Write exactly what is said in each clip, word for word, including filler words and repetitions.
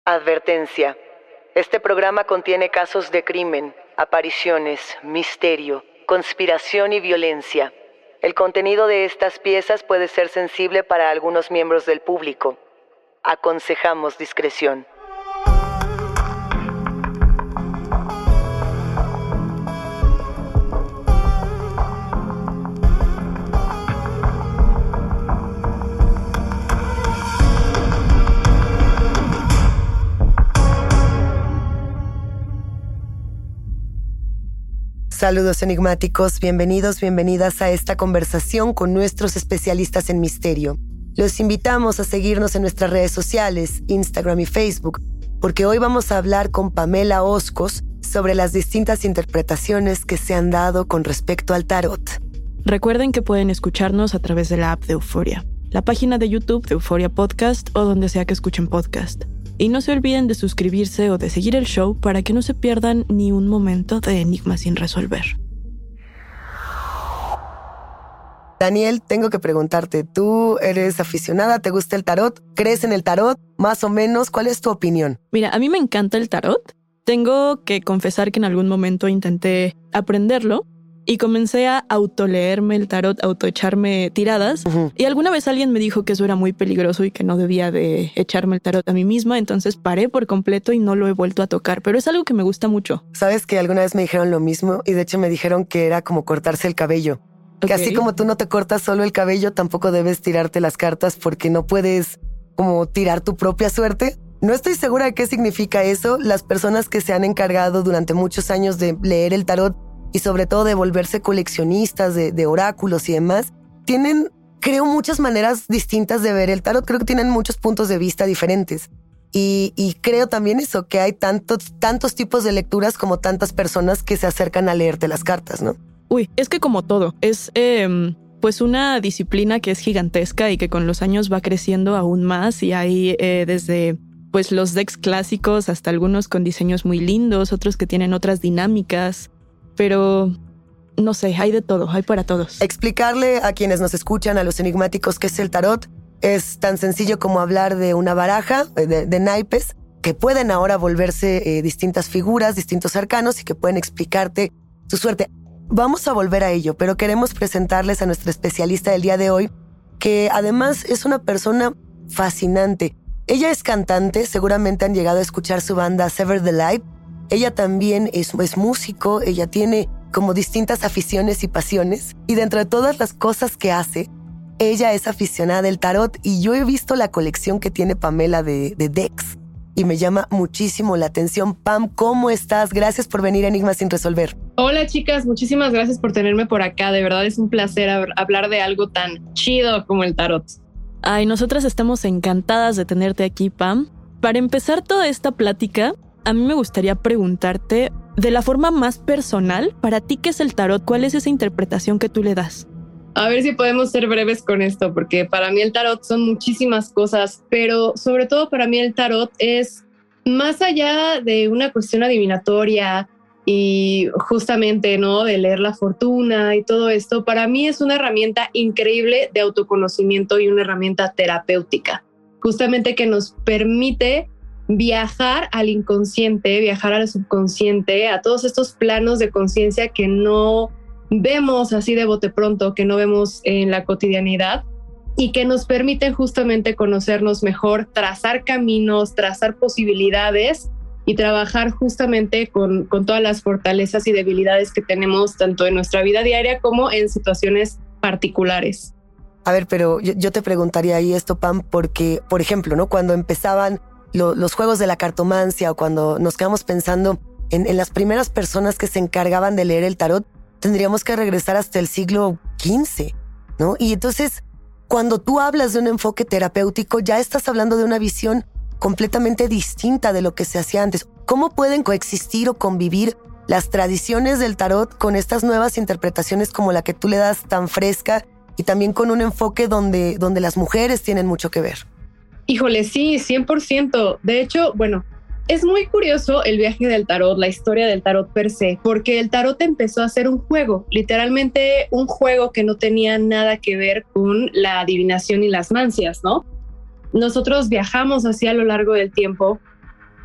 Advertencia. Este programa contiene casos de crimen, apariciones, misterio, conspiración y violencia. El contenido de estas piezas puede ser sensible para algunos miembros del público. Aconsejamos discreción. Saludos enigmáticos, bienvenidos, bienvenidas a esta conversación con nuestros especialistas en misterio. Los invitamos a seguirnos en nuestras redes sociales, Instagram y Facebook, porque hoy vamos a hablar con Pamela Oscos sobre las distintas interpretaciones que se han dado con respecto al tarot. Recuerden que pueden escucharnos a través de la app de Euforia, la página de YouTube de Euforia Podcast o donde sea que escuchen podcast. Y no se olviden de suscribirse o de seguir el show para que no se pierdan ni un momento de enigmas sin resolver. Daniel, tengo que preguntarte, ¿tú eres aficionada? ¿Te gusta el tarot? ¿Crees en el tarot? Más o menos, ¿cuál es tu opinión? Mira, a mí me encanta el tarot. Tengo que confesar que en algún momento intenté aprenderlo y comencé a autoleerme el tarot, autoecharme tiradas. Uh-huh. Y alguna vez alguien me dijo que eso era muy peligroso y que no debía de echarme el tarot a mí misma. Entonces paré por completo y no lo he vuelto a tocar. Pero es algo que me gusta mucho. ¿Sabes que alguna vez me dijeron lo mismo? Y de hecho me dijeron que era como cortarse el cabello. Okay. Que así como tú no te cortas solo el cabello, tampoco debes tirarte las cartas porque no puedes como tirar tu propia suerte. No estoy segura de qué significa eso. Las personas que se han encargado durante muchos años de leer el tarot y sobre todo de volverse coleccionistas de, de oráculos y demás, tienen, creo, muchas maneras distintas de ver el tarot. Creo que tienen muchos puntos de vista diferentes. Y, y creo también eso, que hay tantos, tantos tipos de lecturas como tantas personas que se acercan a leerte las cartas, ¿no? Uy, es que como todo, es eh, pues una disciplina que es gigantesca y que con los años va creciendo aún más. Y hay eh, desde pues los decks clásicos hasta algunos con diseños muy lindos, otros que tienen otras dinámicas. Pero no sé, hay de todo, hay para todos. Explicarle a quienes nos escuchan, a los enigmáticos, qué es el tarot, es tan sencillo como hablar de una baraja de, de naipes que pueden ahora volverse eh, distintas figuras, distintos arcanos y que pueden explicarte su suerte. Vamos a volver a ello, pero queremos presentarles a nuestra especialista del día de hoy, que además es una persona fascinante. Ella es cantante, seguramente han llegado a escuchar su banda Sever the Light. Ella también es, es músico, ella tiene como distintas aficiones y pasiones. Y dentro de todas las cosas que hace, ella es aficionada al tarot. Y yo he visto la colección que tiene Pamela de, de decks. Y me llama muchísimo la atención. Pam, ¿cómo estás? Gracias por venir a Enigmas sin resolver. Hola chicas, muchísimas gracias por tenerme por acá. De verdad es un placer hablar de algo tan chido como el tarot. Ay, nosotras estamos encantadas de tenerte aquí, Pam. Para empezar toda esta plática, a mí me gustaría preguntarte, de la forma más personal, para ti, ¿qué es el tarot? ¿Cuál es esa interpretación que tú le das? A ver si podemos ser breves con esto, porque para mí el tarot son muchísimas cosas, pero sobre todo para mí el tarot es más allá de una cuestión adivinatoria y justamente, ¿no?, de leer la fortuna y todo esto. Para mí es una herramienta increíble de autoconocimiento y una herramienta terapéutica, justamente que nos permite viajar al inconsciente, viajar al subconsciente, a todos estos planos de conciencia que no vemos así de bote pronto, que no vemos en la cotidianidad y que nos permiten justamente conocernos mejor, trazar caminos, trazar posibilidades y trabajar justamente con, con todas las fortalezas y debilidades que tenemos tanto en nuestra vida diaria como en situaciones particulares. A ver, pero yo, yo te preguntaría ahí esto, Pam, porque, por ejemplo, ¿no?, cuando empezaban lo, los juegos de la cartomancia o cuando nos quedamos pensando en, en las primeras personas que se encargaban de leer el tarot, tendríamos que regresar hasta el siglo quince, ¿no? Y entonces, cuando tú hablas de un enfoque terapéutico, ya estás hablando de una visión completamente distinta de lo que se hacía antes. ¿Cómo pueden coexistir o convivir las tradiciones del tarot con estas nuevas interpretaciones como la que tú le das tan fresca y también con un enfoque donde, donde las mujeres tienen mucho que ver? Híjole, sí, cien por ciento. De hecho, bueno, es muy curioso el viaje del tarot, la historia del tarot per se, porque el tarot empezó a ser un juego, literalmente un juego que no tenía nada que ver con la adivinación y las mancias, ¿no? Nosotros viajamos así a lo largo del tiempo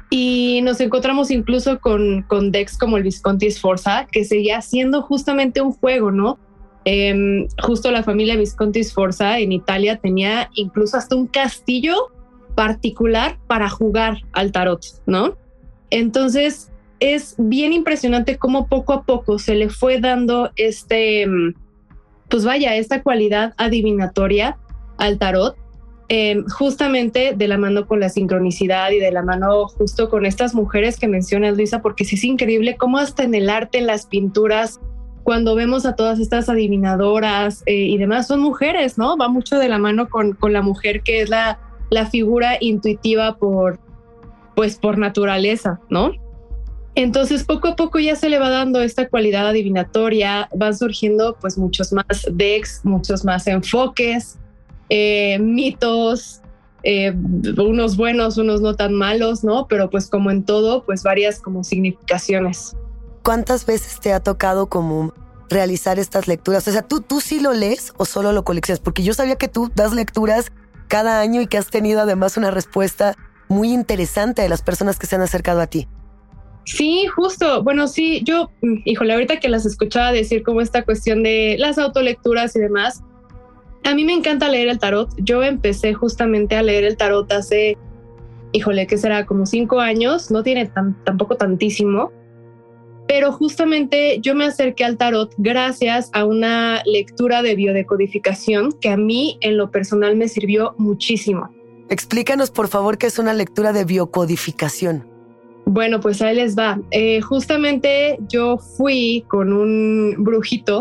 Y nos encontramos incluso con, con decks como el Visconti Sforza, que seguía siendo justamente un juego, ¿no? Eh, justo la familia Visconti Sforza en Italia tenía incluso hasta un castillo particular para jugar al tarot, ¿no? Entonces es bien impresionante cómo poco a poco se le fue dando este, pues vaya, esta cualidad adivinatoria al tarot, eh, justamente de la mano con la sincronicidad y de la mano justo con estas mujeres que mencionas, Luisa, porque sí es increíble cómo hasta en el arte, en las pinturas, cuando vemos a todas estas adivinadoras eh, y demás, son mujeres, ¿no? Va mucho de la mano con, con la mujer, que es la, la figura intuitiva por, pues, por naturaleza, ¿no? Entonces, poco a poco ya se le va dando esta cualidad adivinatoria, van surgiendo pues muchos más decks, muchos más enfoques, eh, mitos, eh, unos buenos, unos no tan malos, ¿no? Pero pues como en todo, pues varias como significaciones. ¿Cuántas veces te ha tocado como realizar estas lecturas? O sea, ¿tú, tú sí lo lees o solo lo coleccionas? Porque yo sabía que tú das lecturas cada año y que has tenido además una respuesta muy interesante de las personas que se han acercado a ti. Sí, justo. Bueno, sí, yo, híjole, ahorita que las escuchaba decir como esta cuestión de las autolecturas y demás, a mí me encanta leer el tarot. Yo empecé justamente a leer el tarot hace, híjole, ¿qué será? Como cinco años. No tiene tan, tampoco tantísimo. Pero justamente yo me acerqué al tarot gracias a una lectura de biodecodificación que a mí en lo personal me sirvió muchísimo. Explícanos, por favor, qué es una lectura de biocodificación. Bueno, pues ahí les va. Eh, justamente yo fui con un brujito.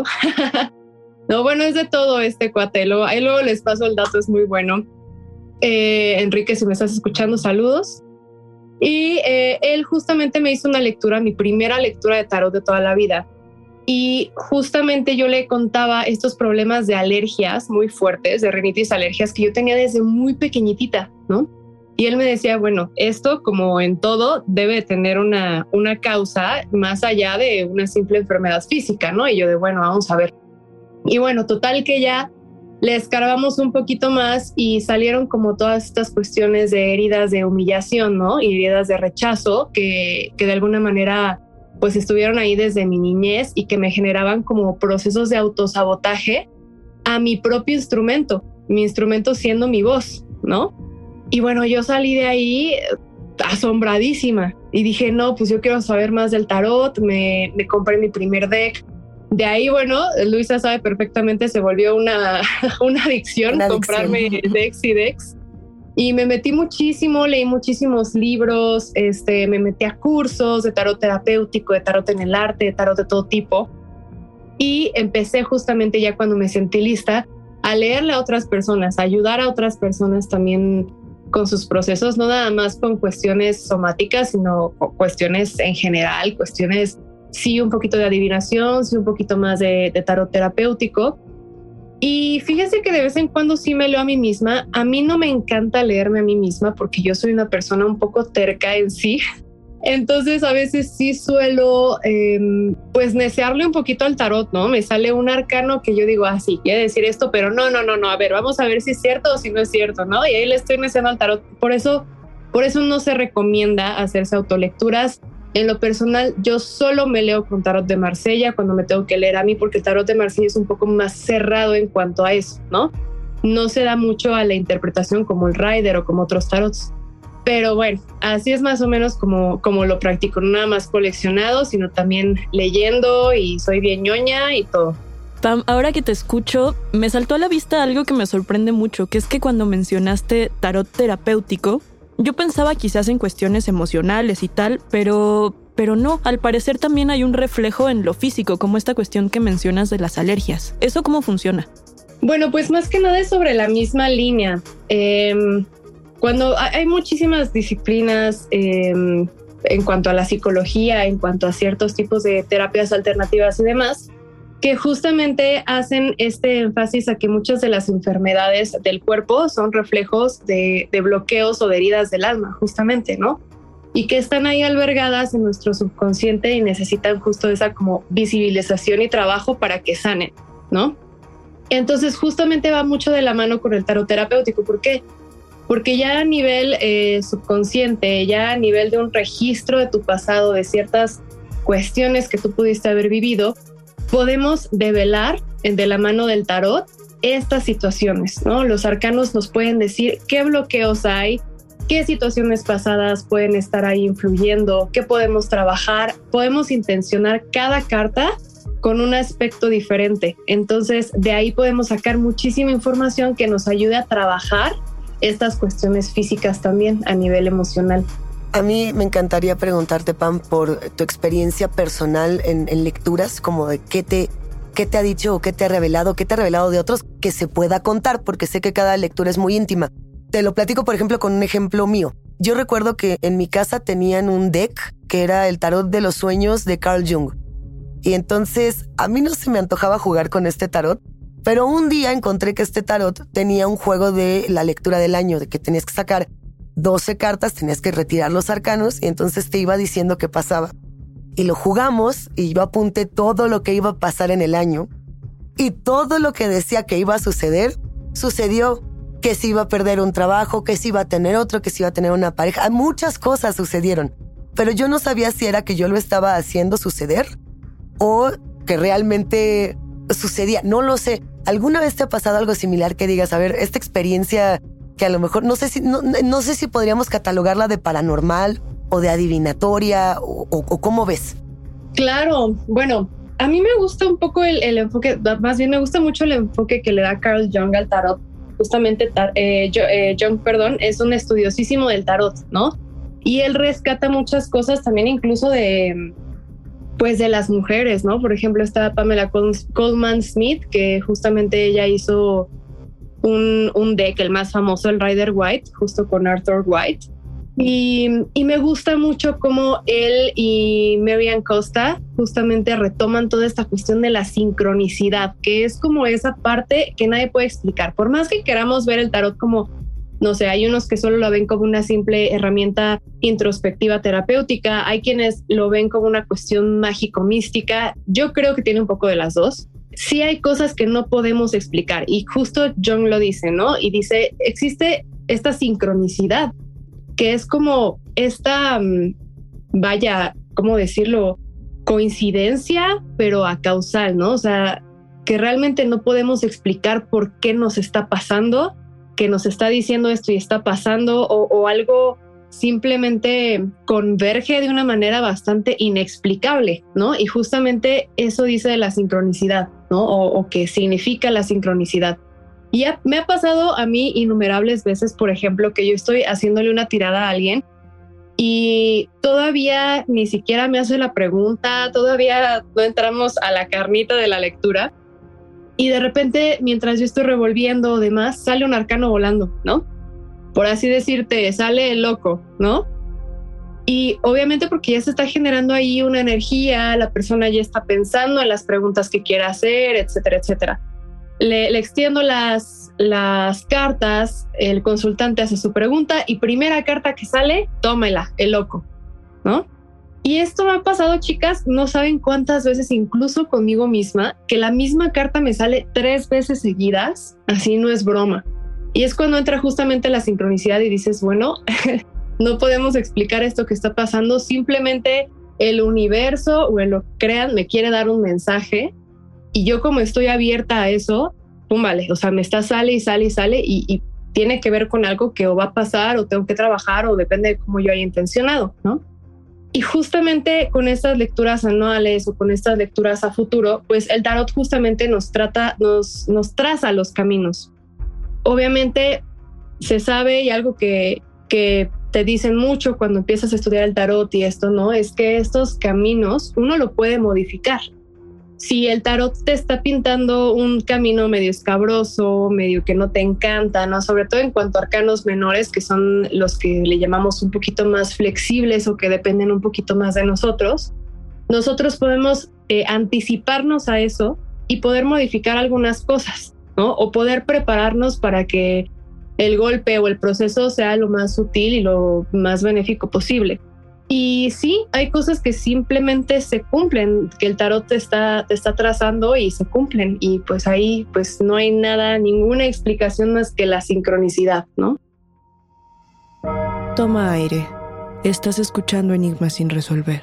No, bueno, es de todo este cuate. Luego, ahí luego les paso el dato, es muy bueno. Eh, Enrique, si me estás escuchando, saludos. Y eh, él justamente me hizo una lectura, mi primera lectura de tarot de toda la vida. Y justamente yo le contaba estos problemas de alergias muy fuertes, de rinitis, alergias que yo tenía desde muy pequeñitita, ¿no? Y él me decía, bueno, esto como en todo debe tener una, una causa más allá de una simple enfermedad física, ¿no? Y yo de, bueno, vamos a ver. Y bueno, total que ya le escarbamos un poquito más y salieron como todas estas cuestiones de heridas de humillación, ¿no? Y heridas de rechazo que, que de alguna manera pues estuvieron ahí desde mi niñez y que me generaban como procesos de autosabotaje a mi propio instrumento, mi instrumento siendo mi voz, ¿no? Y bueno, yo salí de ahí asombradísima y dije, no, pues yo quiero saber más del tarot, me, me compré mi primer deck. De ahí, bueno, Luisa sabe perfectamente, se volvió una, una adicción, una adicción comprarme decks y decks. Y me metí muchísimo, leí muchísimos libros, este, me metí a cursos de tarot terapéutico, de tarot en el arte, de tarot de todo tipo. Y empecé justamente ya cuando me sentí lista a leerle a otras personas, a ayudar a otras personas también con sus procesos, no nada más con cuestiones somáticas, sino cuestiones en general, cuestiones sí un poquito de adivinación, sí un poquito más de, de tarot terapéutico. Y fíjense que de vez en cuando sí me leo a mí misma. A mí no me encanta leerme a mí misma porque yo soy una persona un poco terca en sí. Entonces a veces sí suelo eh, pues necearle un poquito al tarot, ¿no? Me sale un arcano que yo digo, ah, sí, quiere decir esto, pero no, no, no, no, a ver, vamos a ver si es cierto o si no es cierto, ¿no? Y ahí le estoy neceando al tarot. Por eso, por eso no se recomienda hacerse autolecturas. En lo personal, yo solo me leo con tarot de Marsella cuando me tengo que leer a mí, porque el tarot de Marsella es un poco más cerrado en cuanto a eso, ¿no? No se da mucho a la interpretación como el Rider o como otros tarots. Pero bueno, así es más o menos como, como lo practico, no nada más coleccionado, sino también leyendo y soy bien ñoña y todo. Pam, ahora que te escucho, me saltó a la vista algo que me sorprende mucho, que es que cuando mencionaste tarot terapéutico, yo pensaba quizás en cuestiones emocionales y tal, pero, pero no, al parecer también hay un reflejo en lo físico, como esta cuestión que mencionas de las alergias. ¿Eso cómo funciona? Bueno, pues más que nada es sobre la misma línea. Eh, cuando hay muchísimas disciplinas eh, en cuanto a la psicología, en cuanto a ciertos tipos de terapias alternativas y demás, que justamente hacen este énfasis a que muchas de las enfermedades del cuerpo son reflejos de, de bloqueos o de heridas del alma, justamente, ¿no? Y que están ahí albergadas en nuestro subconsciente y necesitan justo esa como visibilización y trabajo para que sanen, ¿no? Entonces justamente va mucho de la mano con el tarot terapéutico. ¿Por qué? porque ya a nivel eh, subconsciente, ya a nivel de un registro de tu pasado, de ciertas cuestiones que tú pudiste haber vivido, podemos develar de la mano del tarot estas situaciones, ¿no? Los arcanos nos pueden decir qué bloqueos hay, qué situaciones pasadas pueden estar ahí influyendo, qué podemos trabajar, podemos intencionar cada carta con un aspecto diferente. Entonces, de ahí podemos sacar muchísima información que nos ayude a trabajar estas cuestiones físicas también a nivel emocional. A mí me encantaría preguntarte, Pam, por tu experiencia personal en, en lecturas, como de qué te, qué te ha dicho o qué te ha revelado, qué te ha revelado de otros que se pueda contar, porque sé que cada lectura es muy íntima. Te lo platico, por ejemplo, con un ejemplo mío. Yo recuerdo que en mi casa tenían un deck que era el tarot de los sueños de Carl Jung. Y entonces a mí no se me antojaba jugar con este tarot, pero un día encontré que este tarot tenía un juego de la lectura del año, de que tenías que sacar doce cartas, tenías que retirar los arcanos y entonces te iba diciendo qué pasaba. Y lo jugamos y yo apunté todo lo que iba a pasar en el año y todo lo que decía que iba a suceder, sucedió. Que se iba a perder un trabajo, que se iba a tener otro, que se iba a tener una pareja. Muchas cosas sucedieron, pero yo no sabía si era que yo lo estaba haciendo suceder o que realmente sucedía. No lo sé. ¿Alguna vez te ha pasado algo similar que digas, a ver, esta experiencia que a lo mejor, no sé si, no, no sé si podríamos catalogarla de paranormal o de adivinatoria o, o, o cómo ves? Claro, bueno, a mí me gusta un poco el, el enfoque, más bien me gusta mucho el enfoque que le da Carl Jung al tarot. Justamente eh, eh, Jung, perdón, es un estudiosísimo del tarot, ¿no? Y él rescata muchas cosas también incluso de, pues de las mujeres, ¿no? Por ejemplo, está Pamela Colman Smith, que justamente ella hizo un, un deck, el más famoso, el Rider White, justo con Arthur White. Y, y me gusta mucho cómo él y Marianne Costa justamente retoman toda esta cuestión de la sincronicidad, que es como esa parte que nadie puede explicar. Por más que queramos ver el tarot como, no sé, hay unos que solo lo ven como una simple herramienta introspectiva terapéutica, hay quienes lo ven como una cuestión mágico-mística. Yo creo que tiene un poco de las dos. Sí hay cosas que no podemos explicar y justo Jung lo dice, ¿no? Y dice, existe esta sincronicidad, que es como esta, vaya, ¿cómo decirlo? Coincidencia, pero a causal, ¿no? O sea, que realmente no podemos explicar por qué nos está pasando, que nos está diciendo esto y está pasando, o, o algo simplemente converge de una manera bastante inexplicable, ¿no? Y justamente eso dice de la sincronicidad, ¿no? O, o que significa la sincronicidad. Y ha, me ha pasado a mí innumerables veces, por ejemplo, que yo estoy haciéndole una tirada a alguien y todavía ni siquiera me hace la pregunta, todavía no entramos a la carnita de la lectura y de repente, mientras yo estoy revolviendo o demás, sale un arcano volando, ¿no? Por así decirte, sale el loco, ¿no? Y obviamente porque ya se está generando ahí una energía, la persona ya está pensando en las preguntas que quiere hacer, etcétera, etcétera. Le, le extiendo las, las cartas, el consultante hace su pregunta y primera carta que sale, tómela, el loco, ¿no? Y esto me ha pasado, chicas, no saben cuántas veces, incluso conmigo misma, que la misma carta me sale tres veces seguidas, así no es broma. Y es cuando entra justamente la sincronicidad y dices, bueno, no podemos explicar esto que está pasando, simplemente el universo o en lo que crean me quiere dar un mensaje. Y yo como estoy abierta a eso, pum, vale, o sea, me está sale y sale y sale y, y tiene que ver con algo que o va a pasar o tengo que trabajar o depende de cómo yo haya intencionado, ¿no? Y justamente con estas lecturas anuales o con estas lecturas a futuro, pues el tarot justamente nos trata, nos, nos traza los caminos. Obviamente se sabe y algo que, que te dicen mucho cuando empiezas a estudiar el tarot y esto, ¿no? Es que estos caminos uno lo puede modificar. Si el tarot te está pintando un camino medio escabroso, medio que no te encanta, ¿no? Sobre todo en cuanto a arcanos menores, que son los que le llamamos un poquito más flexibles o que dependen un poquito más de nosotros, nosotros podemos eh, anticiparnos a eso y poder modificar algunas cosas, ¿no? O poder prepararnos para que el golpe o el proceso sea lo más sutil y lo más benéfico posible. Y sí, hay cosas que simplemente se cumplen, que el tarot te está, te está trazando y se cumplen. Y pues ahí pues no hay nada, ninguna explicación más que la sincronicidad, ¿no? Toma aire. Estás escuchando Enigmas sin resolver.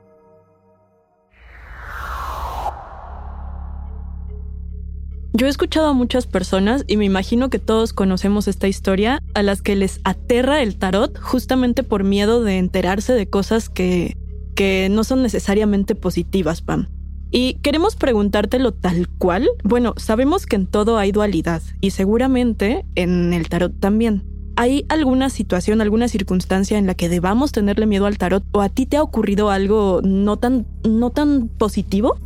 Yo he escuchado a muchas personas, y me imagino que todos conocemos esta historia, a las que les aterra el tarot justamente por miedo de enterarse de cosas que, que no son necesariamente positivas, Pam. Y queremos preguntártelo tal cual. Bueno, sabemos que en todo hay dualidad, y seguramente en el tarot también. ¿Hay alguna situación, alguna circunstancia en la que debamos tenerle miedo al tarot? ¿O a ti te ha ocurrido algo no tan, no tan positivo?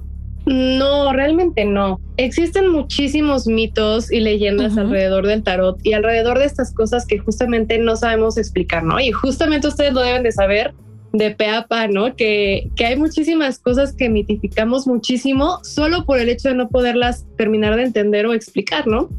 No, realmente no. Existen muchísimos mitos y leyendas uh-huh. alrededor del tarot y alrededor de estas cosas que justamente no sabemos explicar, ¿no? Y justamente ustedes lo deben de saber de pe a pa, ¿no? Que, que hay muchísimas cosas que mitificamos muchísimo solo por el hecho de no poderlas terminar de entender o explicar, ¿no?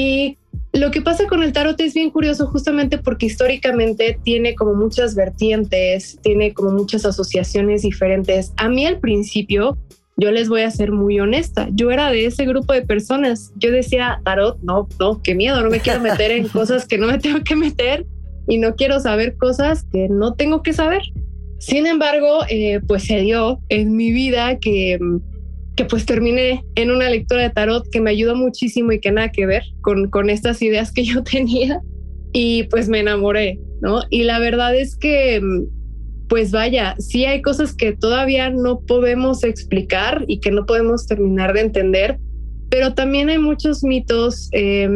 Y lo que pasa con el tarot es bien curioso justamente porque históricamente tiene como muchas vertientes, tiene como muchas asociaciones diferentes. A mí al principio, yo les voy a ser muy honesta, yo era de ese grupo de personas. Yo decía, tarot, no, no, qué miedo, no me quiero meter en cosas que no me tengo que meter y no quiero saber cosas que no tengo que saber. Sin embargo, eh, pues se dio en mi vida que, que pues terminé en una lectura de tarot que me ayudó muchísimo y que nada que ver con, con estas ideas que yo tenía y pues me enamoré, ¿no? Y la verdad es que pues vaya, sí hay cosas que todavía no podemos explicar y que no podemos terminar de entender, pero también hay muchos mitos eh,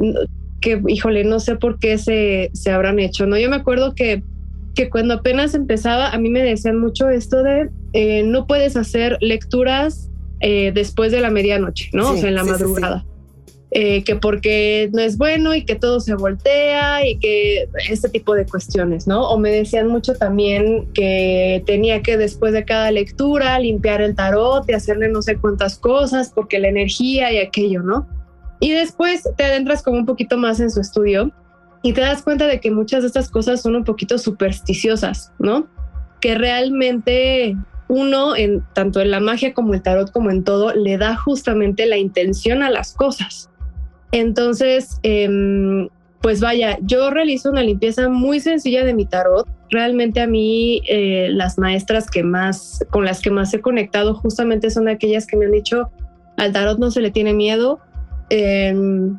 que, híjole, no sé por qué se, se habrán hecho, ¿no? Yo me acuerdo que, que cuando apenas empezaba, a mí me decían mucho esto de eh, no puedes hacer lecturas eh, después de la medianoche, ¿no? Sí, o sea, en la sí, madrugada. Sí, sí. Eh, que porque no es bueno y que todo se voltea y que este tipo de cuestiones, ¿no? O me decían mucho también que tenía que después de cada lectura limpiar el tarot y hacerle no sé cuántas cosas porque la energía y aquello, ¿no? Y después te adentras como un poquito más en su estudio y te das cuenta de que muchas de estas cosas son un poquito supersticiosas, ¿no? Que realmente uno, en, tanto en la magia como el tarot como en todo, le da justamente la intención a las cosas. Entonces, eh, pues vaya, yo realizo una limpieza muy sencilla de mi tarot. Realmente a mí eh, las maestras que más, con las que más he conectado justamente son aquellas que me han dicho al tarot no se le tiene miedo. Eh,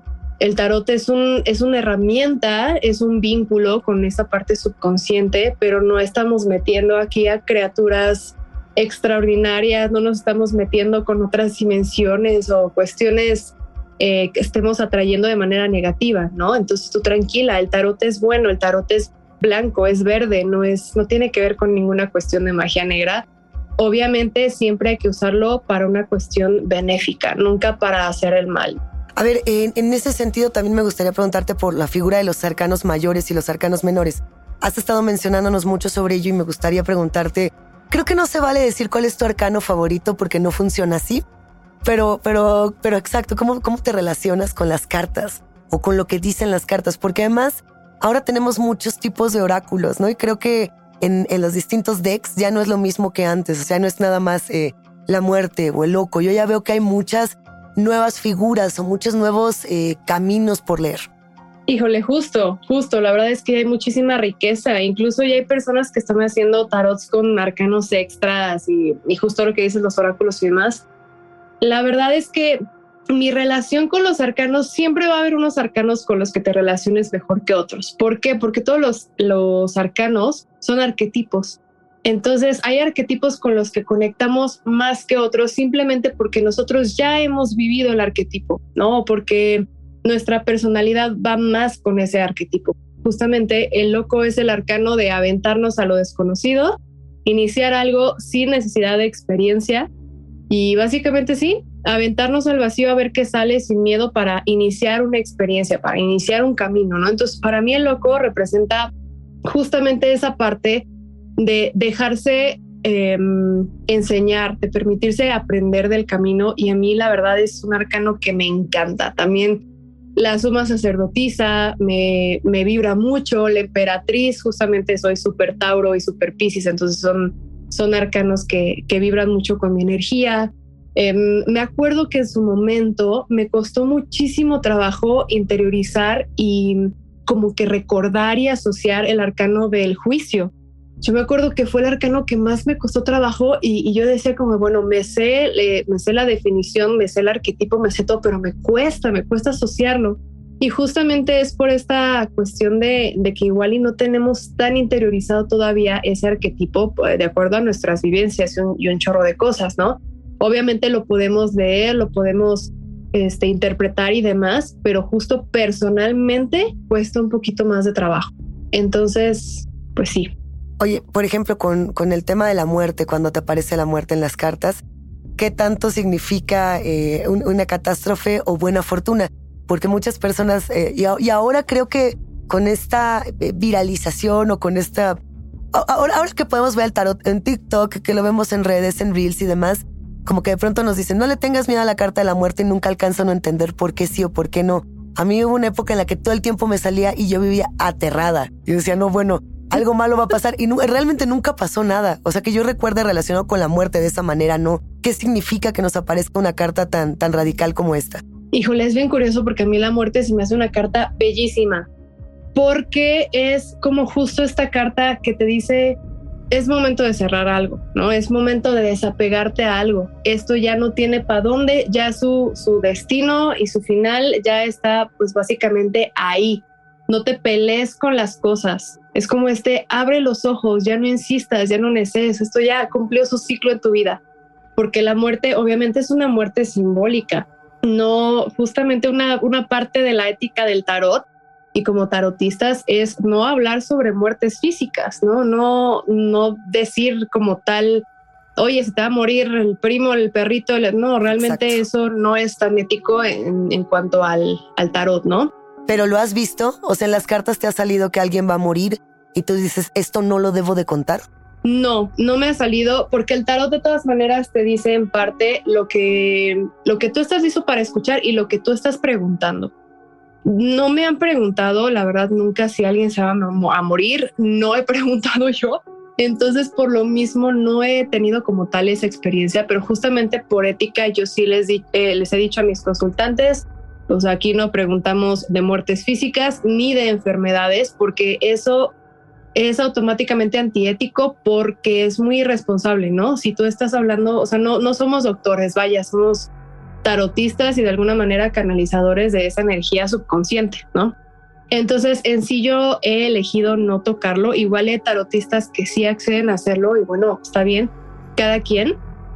el tarot es, un, es una herramienta, es un vínculo con esa parte subconsciente, pero no estamos metiendo aquí a criaturas extraordinarias, no nos estamos metiendo con otras dimensiones o cuestiones Eh, que estemos atrayendo de manera negativa, ¿no? Entonces tú tranquila, el tarot es bueno, el tarot es blanco, es verde, no es, no tiene que ver con ninguna cuestión de magia negra. Obviamente siempre hay que usarlo para una cuestión benéfica, nunca para hacer el mal. A ver, en, en ese sentido también me gustaría preguntarte por la figura de los arcanos mayores y los arcanos menores. Has estado mencionándonos mucho sobre ello y me gustaría preguntarte, creo que no se vale decir cuál es tu arcano favorito porque no funciona así. Pero, pero, pero exacto, ¿cómo, ¿cómo te relacionas con las cartas o con lo que dicen las cartas? Porque además ahora tenemos muchos tipos de oráculos, ¿no? Y creo que en, en los distintos decks ya no es lo mismo que antes. O sea, no es nada más eh, la muerte o el loco. Yo ya veo que hay muchas nuevas figuras o muchos nuevos eh, caminos por leer. Híjole, justo, justo. La verdad es que hay muchísima riqueza. Incluso ya hay personas que están haciendo tarots con arcanos extras y, y justo lo que dices, los oráculos y demás. La verdad es que mi relación con los arcanos, siempre va a haber unos arcanos con los que te relaciones mejor que otros. ¿Por qué? Porque todos los, los arcanos son arquetipos. Entonces hay arquetipos con los que conectamos más que otros simplemente porque nosotros ya hemos vivido el arquetipo, ¿no? Porque nuestra personalidad va más con ese arquetipo. Justamente el loco es el arcano de aventarnos a lo desconocido, iniciar algo sin necesidad de experiencia. Y básicamente sí, aventarnos al vacío a ver qué sale sin miedo para iniciar una experiencia, para iniciar un camino, ¿no? Entonces, para mí el loco representa justamente esa parte de dejarse eh, enseñar, de permitirse aprender del camino. Y a mí la verdad es un arcano que me encanta. También la suma sacerdotisa me, me vibra mucho, la emperatriz, justamente soy súper Tauro y súper Piscis, entonces son... son arcanos que, que vibran mucho con mi energía. Eh, me acuerdo que en su momento me costó muchísimo trabajo interiorizar y como que recordar y asociar el arcano del juicio. Yo me acuerdo que fue el arcano que más me costó trabajo y, y yo decía como, bueno, me sé, le, me sé la definición, me sé el arquetipo, me sé todo, pero me cuesta, me cuesta asociarlo. Y justamente es por esta cuestión de, de que igual y no tenemos tan interiorizado todavía ese arquetipo de acuerdo a nuestras vivencias y un, y un chorro de cosas, ¿no? Obviamente lo podemos leer, lo podemos este, interpretar y demás, pero justo personalmente cuesta un poquito más de trabajo. Entonces, pues sí. Oye, por ejemplo, con, con el tema de la muerte, cuando te aparece la muerte en las cartas, ¿qué tanto significa eh, un, una catástrofe o buena fortuna? Porque muchas personas, eh, y, y ahora creo que con esta viralización o con esta... Ahora, ahora que podemos ver el tarot en TikTok, que lo vemos en redes, en Reels y demás, como que de pronto nos dicen, no le tengas miedo a la carta de la muerte y nunca alcanzan a entender por qué sí o por qué no. A mí hubo una época en la que todo el tiempo me salía y yo vivía aterrada. Yo decía, no, bueno, algo malo va a pasar. Y no, realmente nunca pasó nada. O sea, que yo recuerde relacionado con la muerte de esa manera, no. ¿Qué significa que nos aparezca una carta tan, tan radical como esta? Híjole, es bien curioso porque a mí la muerte se me hace una carta bellísima, porque es como justo esta carta que te dice, es momento de cerrar algo, ¿no? Es momento de desapegarte a algo. Esto ya no tiene para dónde, ya su, su destino y su final ya está pues básicamente ahí. No te pelees con las cosas. Es como este, abre los ojos, ya no insistas, ya no desees, esto ya cumplió su ciclo en tu vida. Porque la muerte obviamente es una muerte simbólica. No, justamente una, una parte de la ética del tarot y como tarotistas es no hablar sobre muertes físicas, ¿no? No, no decir como tal, oye, se te va a morir el primo, el perrito. El... No, realmente Exacto. Eso no es tan ético en, en cuanto al, al tarot, ¿no? ¿Pero lo has visto? O sea, en las cartas te ha salido que alguien va a morir y tú dices, esto no lo debo de contar. No, no me ha salido porque el tarot de todas maneras te dice en parte lo que, lo que tú estás listo para escuchar y lo que tú estás preguntando. No me han preguntado, la verdad, nunca si alguien se va a morir. No he preguntado yo. Entonces, por lo mismo, no he tenido como tal esa experiencia, pero justamente por ética yo sí les, di, eh, les he dicho a mis consultantes, pues aquí no preguntamos de muertes físicas ni de enfermedades porque eso es automáticamente antiético porque es muy irresponsable, ¿no? Si tú estás hablando, o sea, no, no somos doctores, vaya, somos tarotistas y de alguna manera canalizadores de esa energía subconsciente, ¿no? Entonces, en sí yo he elegido no tocarlo. Igual hay tarotistas que sí acceden a hacerlo y bueno, está bien, cada quien.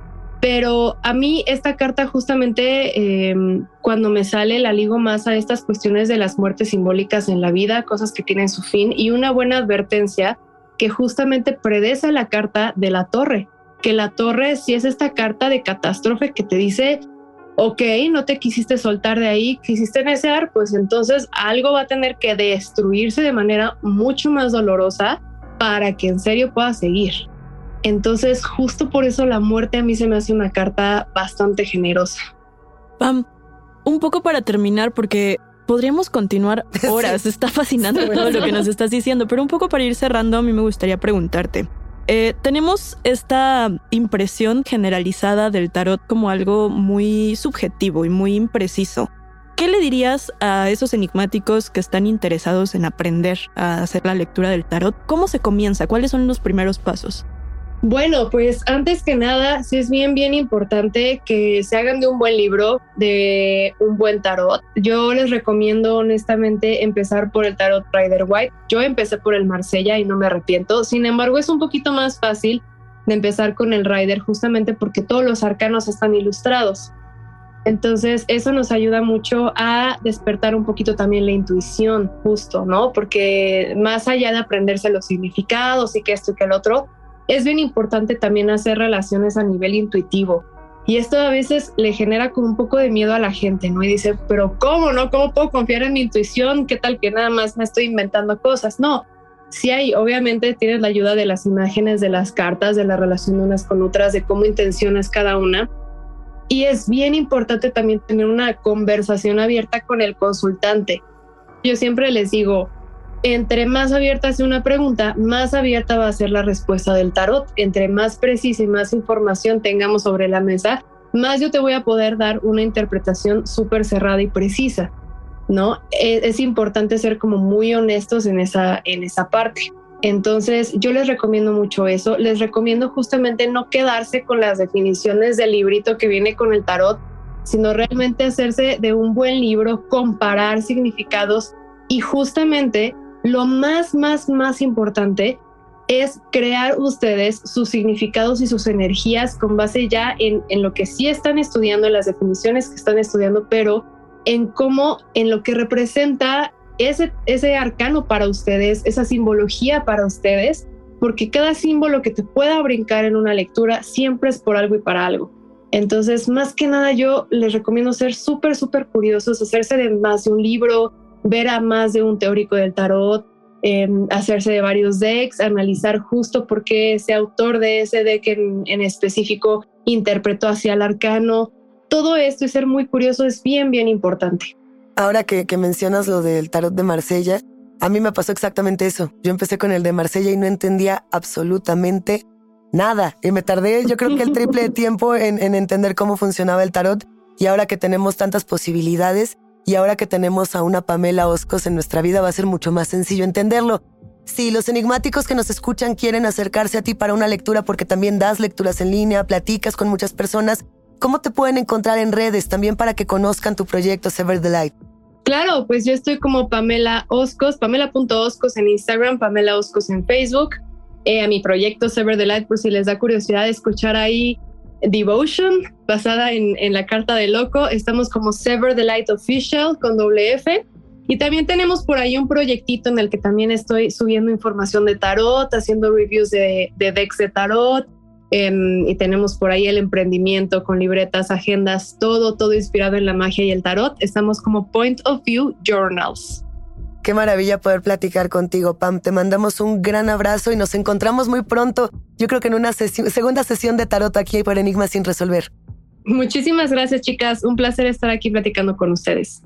Pero a mí esta carta justamente eh, cuando me sale la ligo más a estas cuestiones de las muertes simbólicas en la vida, cosas que tienen su fin y una buena advertencia que justamente predece la carta de la torre, que la torre sí es esta carta de catástrofe que te dice, ok, no te quisiste soltar de ahí, quisiste desear, pues entonces algo va a tener que destruirse de manera mucho más dolorosa para que en serio pueda seguir. Entonces, justo por eso la muerte a mí se me hace una carta bastante generosa. Pam, un poco para terminar, porque podríamos continuar horas. Sí. Está fascinante sí, todo lo que nos estás diciendo, pero un poco para ir cerrando, a mí me gustaría preguntarte. Eh, tenemos esta impresión generalizada del tarot como algo muy subjetivo y muy impreciso. ¿Qué le dirías a esos enigmáticos que están interesados en aprender a hacer la lectura del tarot? ¿Cómo se comienza? ¿Cuáles son los primeros pasos? Bueno, pues antes que nada, sí es bien, bien importante que se hagan de un buen libro, de un buen tarot. Yo les recomiendo honestamente empezar por el tarot Rider-Waite. Yo empecé por el Marsella y no me arrepiento. Sin embargo, es un poquito más fácil de empezar con el Rider justamente porque todos los arcanos están ilustrados. Entonces, eso nos ayuda mucho a despertar un poquito también la intuición, justo, ¿no? Porque más allá de aprenderse los significados y que esto y que el otro, es bien importante también hacer relaciones a nivel intuitivo. Y esto a veces le genera como un poco de miedo a la gente, ¿no? Y dice, pero ¿cómo, no? ¿Cómo puedo confiar en mi intuición? ¿Qué tal que nada más me estoy inventando cosas? No, sí hay, obviamente tienes la ayuda de las imágenes, de las cartas, de la relación de unas con otras, de cómo intencionas cada una. Y es bien importante también tener una conversación abierta con el consultante. Yo siempre les digo, entre más abierta sea una pregunta, más abierta va a ser la respuesta del tarot. Entre más precisa y más información tengamos sobre la mesa, más yo te voy a poder dar una interpretación súper cerrada y precisa. ¿no? Es, es importante ser como muy honestos en esa, en esa parte. Entonces yo les recomiendo mucho eso. Les recomiendo justamente no quedarse con las definiciones del librito que viene con el tarot, sino realmente hacerse de un buen libro, comparar significados y justamente lo más, más, más importante es crear ustedes sus significados y sus energías con base ya en, en lo que sí están estudiando, en las definiciones que están estudiando, pero en cómo, en lo que representa ese, ese arcano para ustedes, esa simbología para ustedes, porque cada símbolo que te pueda brincar en una lectura siempre es por algo y para algo. Entonces, más que nada, yo les recomiendo ser súper, súper curiosos, hacerse de más de un libro, ver a más de un teórico del tarot, eh, hacerse de varios decks, analizar justo por qué ese autor de ese deck en, en específico interpretó hacia el arcano. Todo esto y ser muy curioso es bien, bien importante. Ahora que, que mencionas lo del tarot de Marsella, a mí me pasó exactamente eso. Yo empecé con el de Marsella y no entendía absolutamente nada. Y me tardé, yo creo que el triple de tiempo en, en entender cómo funcionaba el tarot. Y ahora que tenemos tantas posibilidades y ahora que tenemos a una Pamela Oscos en nuestra vida, va a ser mucho más sencillo entenderlo. Si los enigmáticos que nos escuchan quieren acercarse a ti para una lectura, porque también das lecturas en línea, platicas con muchas personas, ¿cómo te pueden encontrar en redes también para que conozcan tu proyecto Sever the Light? Claro, pues yo estoy como Pamela Oscos, pamela punto oscos en Instagram, Pamela Oscos en Facebook, eh, a mi proyecto Sever the Light, por si les da curiosidad de escuchar ahí Devotion, basada en, en la carta de loco. Estamos como Sever the Light Official con doble F. Y también tenemos por ahí un proyectito en el que también estoy subiendo información de tarot, haciendo reviews de, de decks de tarot. Eh, y tenemos por ahí el emprendimiento con libretas, agendas, todo, todo inspirado en la magia y el tarot. Estamos como Point of View Journals. Qué maravilla poder platicar contigo, Pam. Te mandamos un gran abrazo y nos encontramos muy pronto. Yo creo que en una sesión, segunda sesión de tarot aquí por Enigmas sin resolver. Muchísimas gracias, chicas. Un placer estar aquí platicando con ustedes.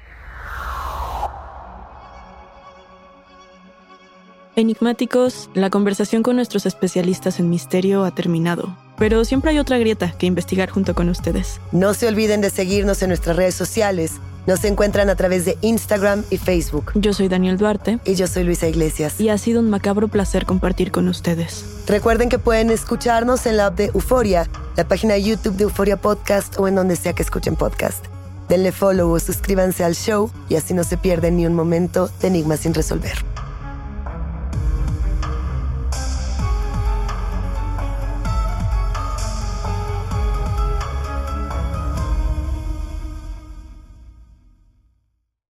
Enigmáticos, la conversación con nuestros especialistas en misterio ha terminado, pero siempre hay otra grieta que investigar junto con ustedes. No se olviden de seguirnos en nuestras redes sociales. Nos encuentran a través de Instagram y Facebook. Yo soy Daniel Duarte. Y yo soy Luisa Iglesias. Y ha sido un macabro placer compartir con ustedes. Recuerden que pueden escucharnos en la app de Euforia, la página de YouTube de Euforia Podcast o en donde sea que escuchen podcast. Denle follow o suscríbanse al show y así no se pierden ni un momento de Enigmas sin resolver.